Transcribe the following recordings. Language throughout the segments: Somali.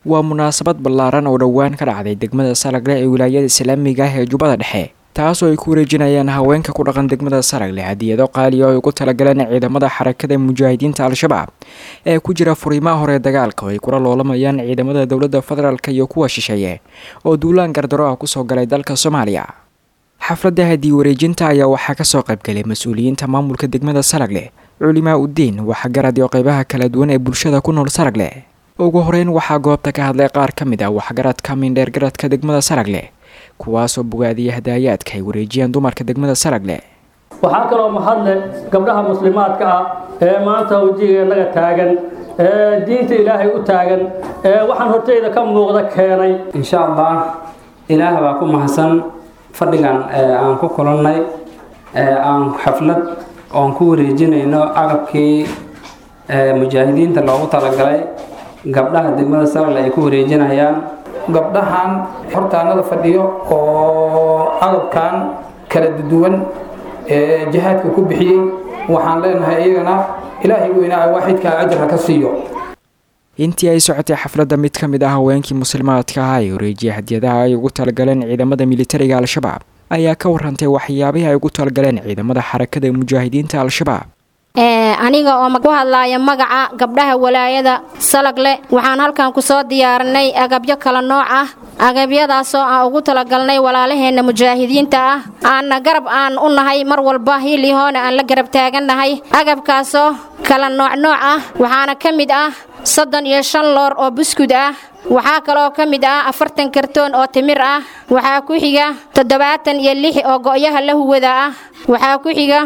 waa munaasabad ballaaran oo dhowaan ka dhacday degmada Salagle ee wilaayada Islaamiga ah ee Jubbada Dhexe taasoo ay ku wareejinayaan haweenka ku dhaqan degmada Salagle hadiyado qaali ah oo ugu talagaleen ciidamada xarakada mujaahidiinta Al-Shabaab ee ku jira furimaha hore dagaalka oo ay kula loolamayaan ciidamada dawladda federaalka iyo kuwa shisheeye oo duulaan gardaro ah ku soo galay dalka Soomaaliya. xafladda hadii wareejinta ayaa waxaa ka soo qayb galay mas'uuliyiinta maamulka degmada Salagle, culimaa u diin, waxgarad iyo qaybaha kala duwan ee bulshada ku nool Salagle. ugu horeyn waxaa goobta ka hadlay qaar ka mid ah waxgaradka mindheer garadka degmada Salagle kuwaasoo bogaadiyay hadayaadka ay wareejiyeen dumarka degmada Salagle. waxaa kaloo mahadle gabdhaha muslimaadka ah ee maanta wajigeena taagan ee diinta Ilaahay u taagan ee waxaan horteyda ka muuqda keenay insha Allah Ilaahay baa ku mahadsan fadhigan aan ku kulannay aan xaflad oo ku wareejinayno agabkii mujaahidiinta loogu talagalay gabdhaha degmada Salagle ay ku wareejinayaan gabdhahan hortaanada fadhiyo oo agabkan kala duwan jihaadka ku bixiyay waxaan leenahay iyagana Ilaahay weynaa waahidka ajr ka siiyo. intii ay socotay xafladda mid ka mid ah haweenkii muslimaadka ah ee wareejiyay hadiyadaha ay ugu talagaleen ciidamada militariga Al-Shabaab ayaa ka warrantay waxyaabaha ay ugu talagaleen ciidamada xarakada mujaahidiinta Al-Shabaab. aniga oo ku hadlaaya magaca gabdhaha walaayada Salagle waxaan halkan ku soo diyaarinay agabyo kala nooc ah agabyadaas oo aan ugu talagalnay walaalaheena mujaahidiinta ah aan garab aan u nahay mar walba hiilihoona aan la garab taaganahay agabkaas oo kala nooc ah waxaana kamid ah 35 loor oo buskud ah waxaa kaloo kamid ah 40 kartoon oo timir ah waxaa ku xiga 76 oo go'yaha la huwada ah waxaa ku xiga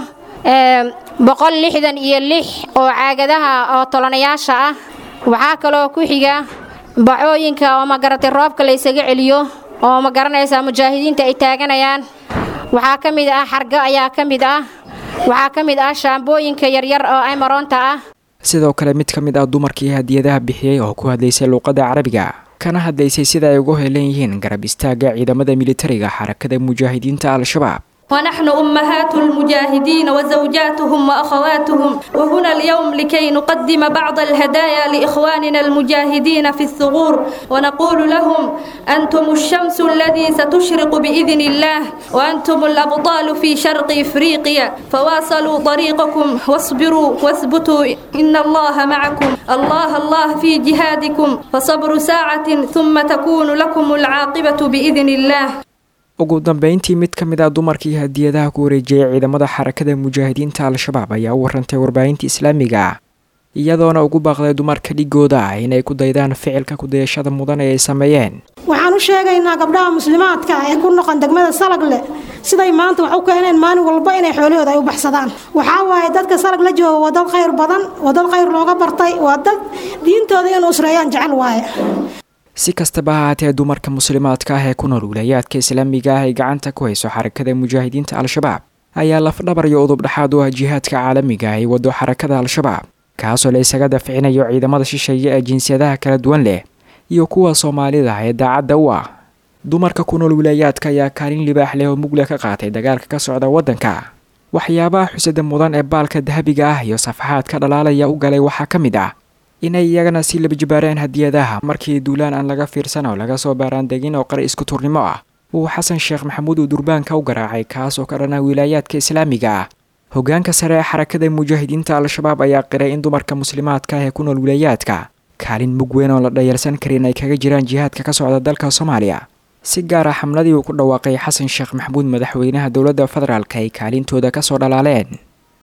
166 oo caagadaha oo tolanayaasha ah waxaa kaloo ku xiga bacooyinka oo magaratay roobka la isaga celiyo oo magaranaysa mujaahidiinta ay taaganayaan waxaa kamid ah xarga ayaa kamid ah waxaa kamid ah shaambooyinka yaryar oo ay maroonta ah. sidoo kale mid ka mid ah dumarkii hadiyadaha bixiyay oo ku hadlaysay luqadda Carabiga kana hadlaysay sida ay ugu heleen yihiin garab istaaga ciidamada militariga xarakada mujaahidiinta Al-Shabaab. ونحن أمهات المجاهدين وزوجاتهم وأخواتهم وهنا اليوم لكي نقدم بعض الهدايا لإخواننا المجاهدين في الثغور ونقول لهم أنتم الشمس الذي ستشرق بإذن الله وأنتم الأبطال في شرق إفريقيا فواصلوا طريقكم واصبروا واثبتوا إن الله معكم الله في جهادكم فصبر ساعة ثم تكون لكم العاقبة بإذن الله. ugu dambeyntii mid ka mid ah dumarkii hadiyadaha ku wareejiyay ciidamada xarakada mujaahidiinta Al-Shabaab ayaa warrantay warbaahinta Islaamiga iyadoona ugu baaqday dumarka dhigooda inay ku daydaan ficilka ku dayashada mudan ee ay sameeyeen. waxaan u sheegaynaa gabdhaha muslimaadka ee ku noqon degmada Salagle siday maanta wax u keeneen maalin walba inay xoolahooda ay u baxsadaan waxa waaye dadka Salagle jooga wadal khayr badan wadal khayr looga bartay wadal diintooda inay usreeyaan jecel waaye. si kastaba ha ahaatee dumarka muslimaadka ah ee ku nool wilayaadka Islaamiga ah ee gacanta ku hayso xarakada mujaahidiinta Al-Shabaab ayaa lafdhabar iyo udub dhaxaad u ah jihaadka caalamiga ah ee wado xarakada Al-Shabaab kaasoo la isaga dafcinayo ciidamada shisheeye ee jinsiyadaha kala duwan leh iyo kuwa Soomaalida ee daacadda u ah. dumarka ku nool wilayaadka ayaa kaalin libaax leh oo mugle ka qaatay dagaalka ka socda wadanka. waxyaabaha xusada mudan ee baalka dahabiga ah iyo safaxaadka dhalaalaya u galay waxaa ka mid ah inay iyagana si laba jibaareen hadiyadaha markii duulaan aan laga fiirsan oo laga soo baaraan degin oo qari isku turnimo ah uu Xasan Sheekh Maxamuud uu durbaanka u garaacay kaas oo ka dhana wilayaadka Islaamiga ah. hogaanka sare ee xarakada mujaahidiinta Al-Shabaab ayaa qiray in dumarka muslimaadka ah ee ku nool wilayaadka kaalin mug weyn oo la dhayalsan karin ay kaga jiraan jihaadka ka socda dalka Soomaaliya. si gaar ah xamladii uu ku dhawaaqay Xasan Sheekh Maxamuud madaxweynaha dawladda federaalka ay kaalintooda ka soo dhalaaleen.